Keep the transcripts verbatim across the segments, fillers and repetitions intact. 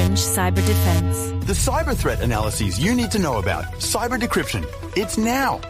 Orange Cyber Defense. The cyber threat analyses you need to know about. Cyber decryption. It's now.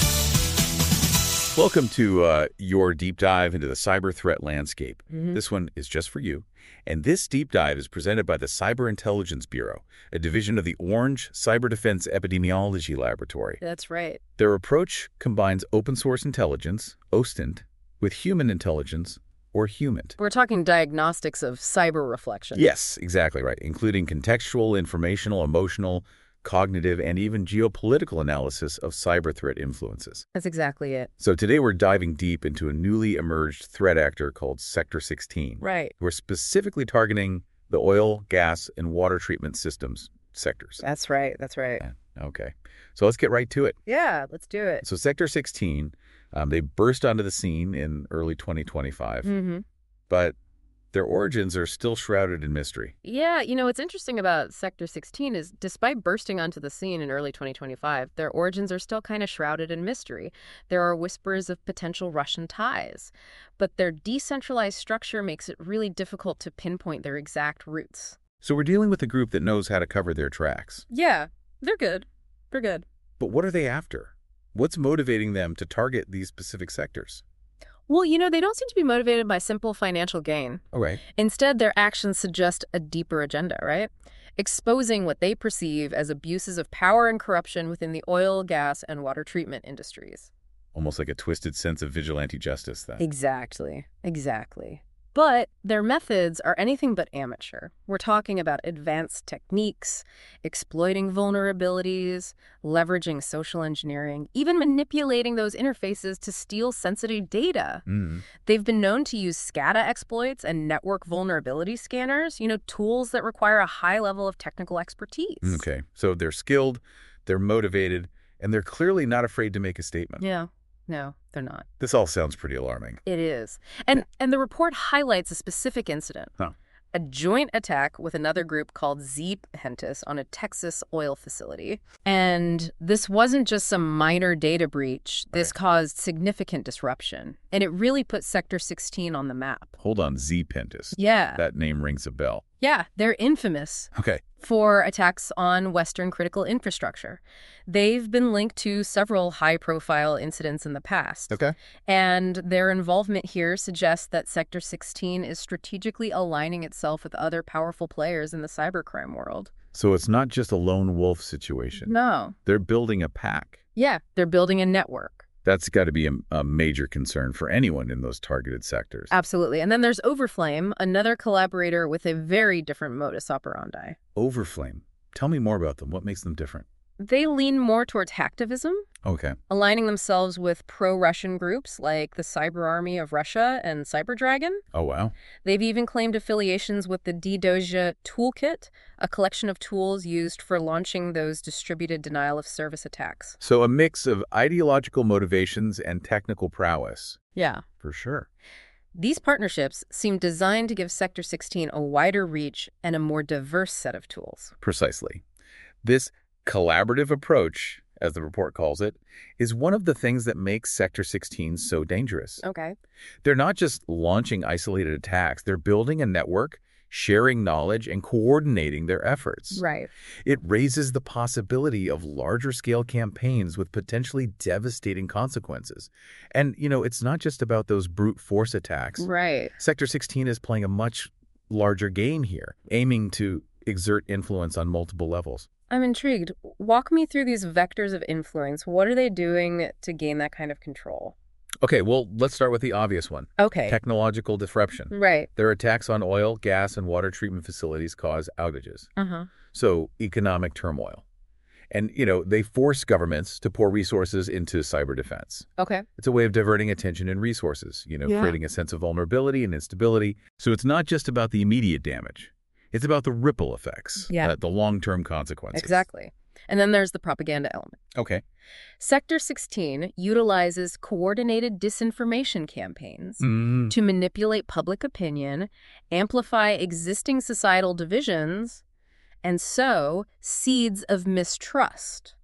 Welcome to uh, your deep dive into the cyber threat landscape. Mm-hmm. This one is just for you. And this deep dive is presented by the Cyber Intelligence Bureau, a division of the Orange Cyber Defense Epidemiology Laboratory. That's right. Their approach combines open source intelligence, OSINT, with human intelligence, or HUMINT. We're talking diagnostics of cyber reflection. Yes, exactly right, including contextual, informational, emotional, cognitive, and even geopolitical analysis of cyber threat influences. That's exactly it. So today we're diving deep into a newly emerged threat actor called Sector sixteen. Right. We're specifically targeting the oil, gas, and water treatment systems sectors. That's right. That's right. Okay. So let's get right to it. Yeah, let's do it. So Sector sixteen, um, they burst onto the scene in early twenty twenty-five, Mm-hmm. but their origins are still shrouded in mystery. Yeah, you know, what's interesting about Sector sixteen is despite bursting onto the scene in early twenty twenty-five, their origins are still kind of shrouded in mystery. There are whispers of potential Russian ties, but their decentralized structure makes it really difficult to pinpoint their exact roots. So we're dealing with a group that knows how to cover their tracks. Yeah, they're good. They're good. But what are they after? What's motivating them to target these specific sectors? Well, you know, they don't seem to be motivated by simple financial gain. All right. Instead, their actions suggest a deeper agenda, right? Exposing what they perceive as abuses of power and corruption within the oil, gas, and water treatment industries. Almost like a twisted sense of vigilante justice, then. Exactly. Exactly. But their methods are anything but amateur. We're talking about advanced techniques, exploiting vulnerabilities, leveraging social engineering, even manipulating those interfaces to steal sensitive data. Mm. They've been known to use SCADA exploits and network vulnerability scanners, you know, tools that require a high level of technical expertise. Okay. So they're skilled, they're motivated, and they're clearly not afraid to make a statement. Yeah. No, they're not. This all sounds pretty alarming. It is. And and the report highlights a specific incident. Huh. A joint attack with another group called Z-Pentis on a Texas oil facility. And this wasn't just some minor data breach. This Right. caused significant disruption. And it really put Sector sixteen on the map. Hold on, Z-Pentis. Yeah. That name rings a bell. Yeah, they're infamous Okay. for attacks on Western critical infrastructure. They've been linked to several high-profile incidents in the past. Okay. And their involvement here suggests that Sector sixteen is strategically aligning itself with other powerful players in the cybercrime world. So it's not just a lone wolf situation. No. They're building a pack. Yeah, they're building a network. That's got to be a, a major concern for anyone in those targeted sectors. Absolutely. And then there's Overflame, another collaborator with a very different modus operandi. Overflame. Tell me more about them. What makes them different? They lean more towards hacktivism, Okay. aligning themselves with pro-Russian groups like the Cyber Army of Russia and CyberDragon. Oh, wow. They've even claimed affiliations with the DDoS Toolkit, a collection of tools used for launching those distributed denial-of-service attacks. So a mix of ideological motivations and technical prowess. Yeah. For sure. These partnerships seem designed to give Sector sixteen a wider reach and a more diverse set of tools. Precisely. This collaborative approach, as the report calls it, is one of the things that makes Sector sixteen so dangerous. Okay. They're not just launching isolated attacks. They're building a network, sharing knowledge, and coordinating their efforts. Right. It raises the possibility of larger-scale campaigns with potentially devastating consequences. And, you know, it's not just about those brute force attacks. Right. Sector sixteen is playing a much larger game here, aiming to exert influence on multiple levels. I'm intrigued. Walk me through these vectors of influence. What are they doing to gain that kind of control? Okay, well, let's start with the obvious one. Okay. Technological disruption. Right. Their attacks on oil, gas, and water treatment facilities cause outages. Uh-huh. So economic turmoil. And, you know, they force governments to pour resources into cyber defense. Okay. It's a way of diverting attention and resources, you know, Yeah. creating a sense of vulnerability and instability. So it's not just about the immediate damage. It's about the ripple effects, Yeah. uh, the long-term consequences. Exactly. And then there's the propaganda element. Okay. Sector sixteen utilizes coordinated disinformation campaigns Mm. to manipulate public opinion, amplify existing societal divisions, and sow seeds of mistrust.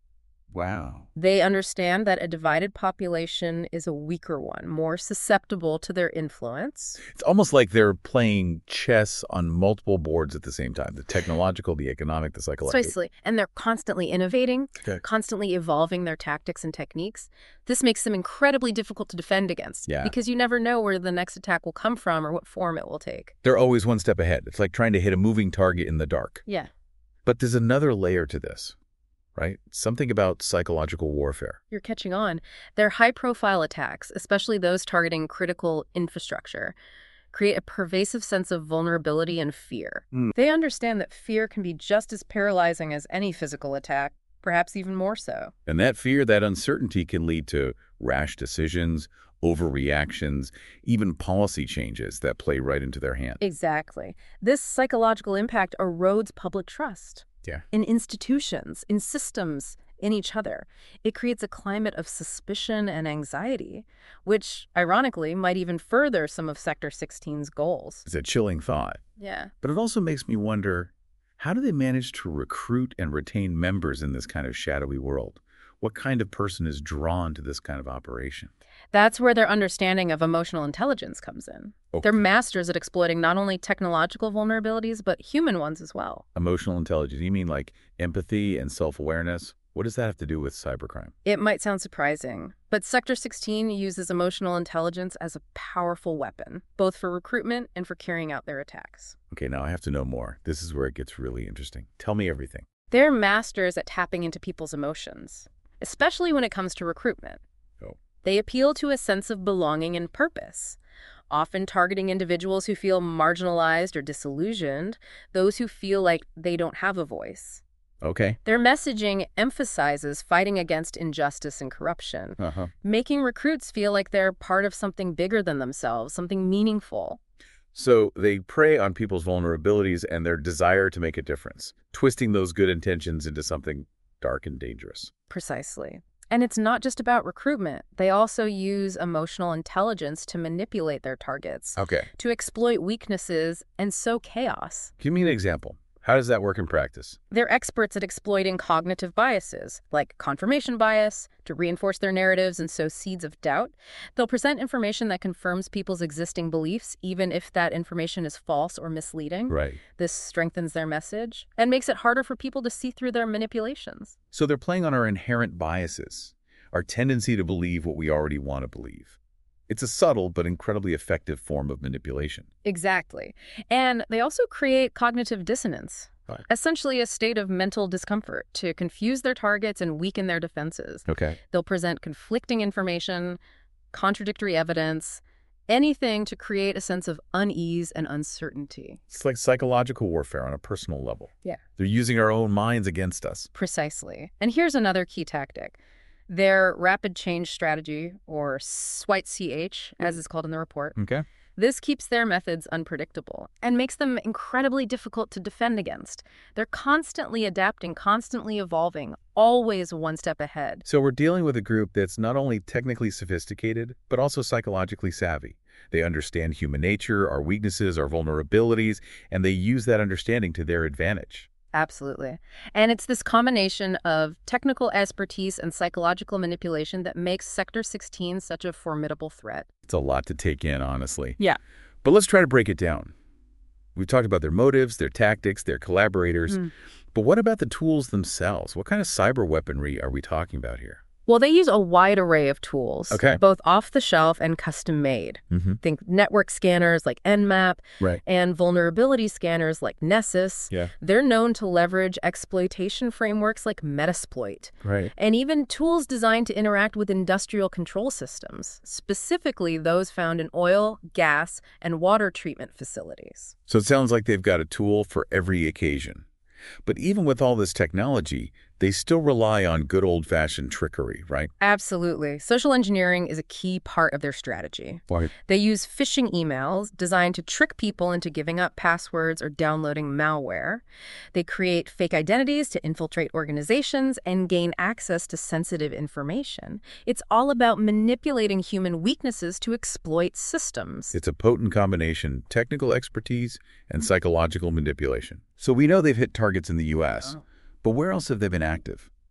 Wow. They understand that a divided population is a weaker one, more susceptible to their influence. It's almost like they're playing chess on multiple boards at the same time. The technological, the economic, the psychological. Precisely. And they're constantly innovating, Okay. constantly evolving their tactics and techniques. This makes them incredibly difficult to defend against. Yeah. Because you never know where the next attack will come from or what form it will take. They're always one step ahead. It's like trying to hit a moving target in the dark. Yeah. But there's another layer to this, right? Something about psychological warfare. You're catching on. Their high-profile attacks, especially those targeting critical infrastructure, create a pervasive sense of vulnerability and fear. Mm. They understand that fear can be just as paralyzing as any physical attack, perhaps even more so. And that fear, that uncertainty can lead to rash decisions, overreactions, even policy changes that play right into their hand. Exactly. This psychological impact erodes public trust. Yeah. In institutions, in systems, in each other. It creates a climate of suspicion and anxiety, which, ironically, might even further some of Sector sixteen's goals. It's a chilling thought. Yeah. But it also makes me wonder, how do they manage to recruit and retain members in this kind of shadowy world? What kind of person is drawn to this kind of operation? That's where their understanding of emotional intelligence comes in. Okay. They're masters at exploiting not only technological vulnerabilities, but human ones as well. Emotional intelligence, you mean like empathy and self-awareness? What does that have to do with cybercrime? It might sound surprising, but Sector sixteen uses emotional intelligence as a powerful weapon, both for recruitment and for carrying out their attacks. Okay, now I have to know more. This is where it gets really interesting. Tell me everything. They're masters at tapping into people's emotions, especially when it comes to recruitment. Oh. They appeal to a sense of belonging and purpose, often targeting individuals who feel marginalized or disillusioned, those who feel like they don't have a voice. Okay. Their messaging emphasizes fighting against injustice and corruption, Uh-huh. making recruits feel like they're part of something bigger than themselves, something meaningful. So they prey on people's vulnerabilities and their desire to make a difference, twisting those good intentions into something dark and dangerous. Precisely. And it's not just about recruitment. They also use emotional intelligence to manipulate their targets, Okay. to exploit weaknesses and sow chaos. Give me an example. How does that work in practice? They're experts at exploiting cognitive biases, like confirmation bias, to reinforce their narratives and sow seeds of doubt. They'll present information that confirms people's existing beliefs, even if that information is false or misleading. Right. This strengthens their message and makes it harder for people to see through their manipulations. So they're playing on our inherent biases, our tendency to believe what we already want to believe. It's a subtle but incredibly effective form of manipulation. Exactly. And they also create cognitive dissonance, Right. essentially a state of mental discomfort to confuse their targets and weaken their defenses. Okay. They'll present conflicting information, contradictory evidence, anything to create a sense of unease and uncertainty. It's like psychological warfare on a personal level. Yeah. They're using our own minds against us. Precisely. And here's another key tactic. Their rapid change strategy, or SWITE C H, as is called in the report. Okay. This keeps their methods unpredictable and makes them incredibly difficult to defend against. They're constantly adapting, constantly evolving, always one step ahead. So we're dealing with a group that's not only technically sophisticated, but also psychologically savvy. They understand human nature, our weaknesses, our vulnerabilities, and they use that understanding to their advantage. Absolutely. And it's this combination of technical expertise and psychological manipulation that makes Sector sixteen such a formidable threat. It's a lot to take in, honestly. Yeah. But let's try to break it down. We've talked about their motives, their tactics, their collaborators. Mm. But what about the tools themselves? What kind of cyber weaponry are we talking about here? Well, they use a wide array of tools, Okay. both off-the-shelf and custom-made. Mm-hmm. Think network scanners like Nmap Right. and vulnerability scanners like Nessus. Yeah. They're known to leverage exploitation frameworks like Metasploit, Right. and even tools designed to interact with industrial control systems, specifically those found in oil, gas, and water treatment facilities. So it sounds like they've got a tool for every occasion. But even with all this technology, they still rely on good old-fashioned trickery, right? Absolutely. Social engineering is a key part of their strategy. Why? They use phishing emails designed to trick people into giving up passwords or downloading malware. They create fake identities to infiltrate organizations and gain access to sensitive information. It's all about manipulating human weaknesses to exploit systems. It's a potent combination, technical expertise and psychological manipulation. So we know they've hit targets in the U S, Oh. but where else have they been active?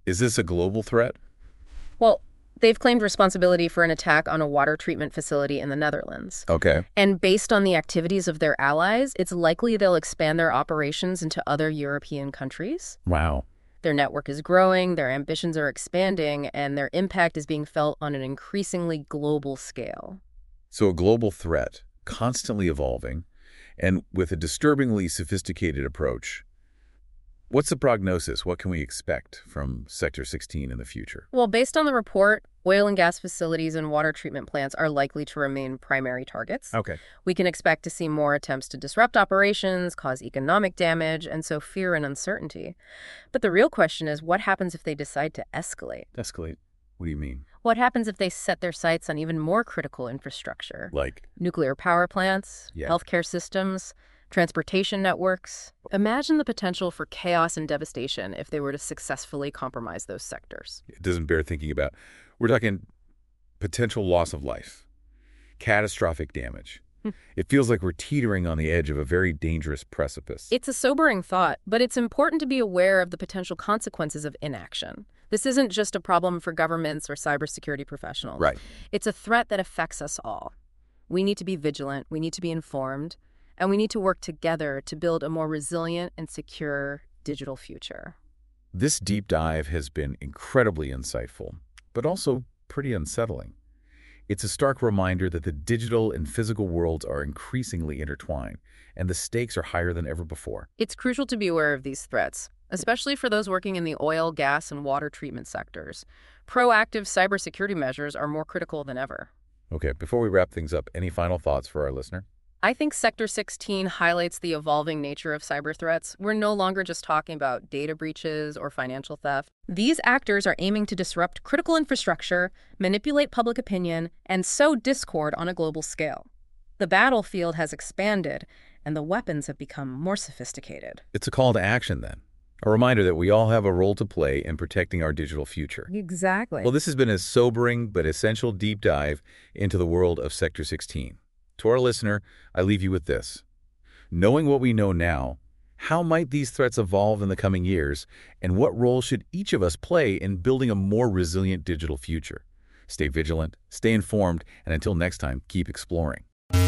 Is this a global threat? Well, they've claimed responsibility for an attack on a water treatment facility in the Netherlands. Okay. And based on the activities of their allies, it's likely they'll expand their operations into other European countries. Wow. Their network is growing, their ambitions are expanding, and their impact is being felt on an increasingly global scale. So a global threat, constantly evolving, and with a disturbingly sophisticated approach. What's the prognosis? What can we expect from Sector sixteen in the future? Well, based on the report, oil and gas facilities and water treatment plants are likely to remain primary targets. Okay. We can expect to see more attempts to disrupt operations, cause economic damage, and sow fear and uncertainty. But the real question is, what happens if they decide to escalate? Escalate? What do you mean? What happens if they set their sights on even more critical infrastructure? Like? Nuclear power plants, Yeah. healthcare systems, transportation networks. Imagine the potential for chaos and devastation if they were to successfully compromise those sectors. It doesn't bear thinking about. We're talking potential loss of life, catastrophic damage. It feels like we're teetering on the edge of a very dangerous precipice. It's a sobering thought, but it's important to be aware of the potential consequences of inaction. This isn't just a problem for governments or cybersecurity professionals. Right. It's a threat that affects us all. We need to be vigilant, we need to be informed, and we need to work together to build a more resilient and secure digital future. This deep dive has been incredibly insightful, but also pretty unsettling. It's a stark reminder that the digital and physical worlds are increasingly intertwined, and the stakes are higher than ever before. It's crucial to be aware of these threats, especially for those working in the oil, gas, and water treatment sectors. Proactive cybersecurity measures are more critical than ever. Okay, before we wrap things up, any final thoughts for our listener? I think Sector sixteen highlights the evolving nature of cyber threats. We're no longer just talking about data breaches or financial theft. These actors are aiming to disrupt critical infrastructure, manipulate public opinion, and sow discord on a global scale. The battlefield has expanded, and the weapons have become more sophisticated. It's a call to action, then. A reminder that we all have a role to play in protecting our digital future. Exactly. Well, this has been a sobering but essential deep dive into the world of Sector sixteen. To our listener, I leave you with this. Knowing what we know now, how might these threats evolve in the coming years, and what role should each of us play in building a more resilient digital future? Stay vigilant, stay informed, and until next time, keep exploring.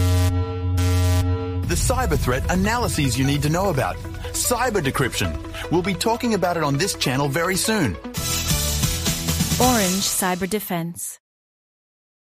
The cyber threat analyses you need to know about. Cyber decryption. We'll be talking about it on this channel very soon. Orange Cyber Defense.